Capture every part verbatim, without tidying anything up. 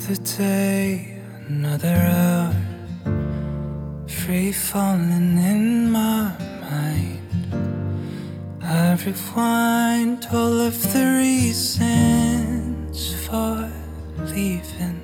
Another day, another hour, free falling in my mind. I rewind all of the reasons for leaving.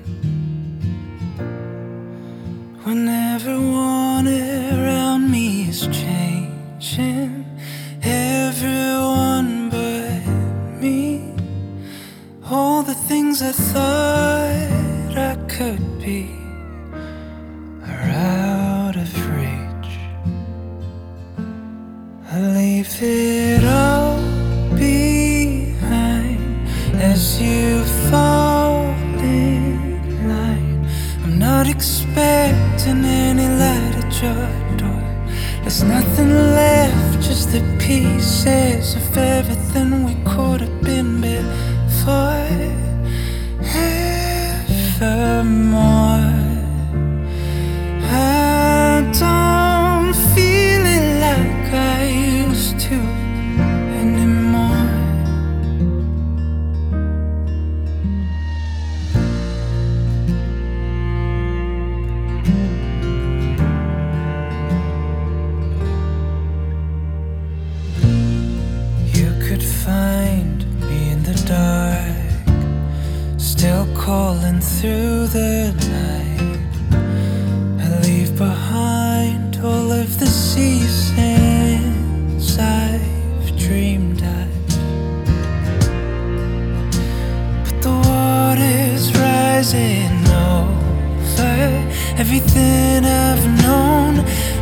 When everyone around me is changing, everyone but me. All the things I thought I could be are out of reach. I leave it all behind as you fall in line. I'm not expecting any light at your door. There's nothing left, just the pieces of everything we could have been before. Evermore, I don't feel it like I used to anymore. You could find me in the dark, still calling through the night. I leave behind all of the seasons I've dreamed of, but the water's rising over everything I've known,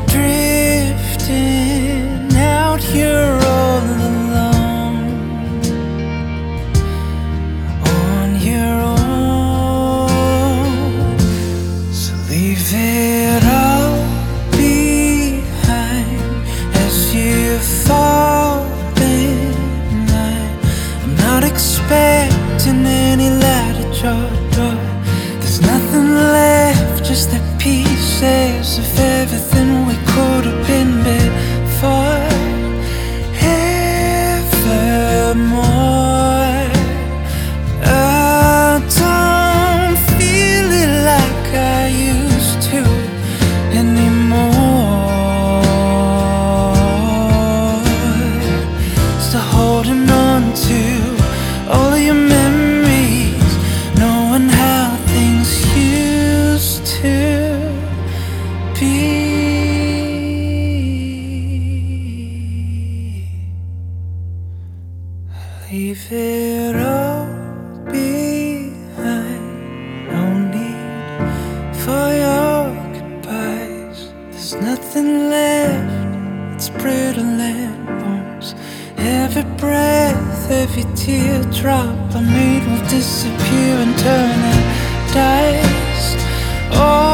drifting out here all alone. Leave it all behind as you fall in line. I'm not expecting any light at your door. There's nothing left, just the pieces of everything we could have been before. Evermore, I don't feel it like I used to anymore. Still holding on to all of your memories, knowing how things used to be. Leave it all behind, no need for your goodbyes. There's nothing left, it's brittle and bones. Every breath, every teardrop I made will disappear and turn to dust. Oh,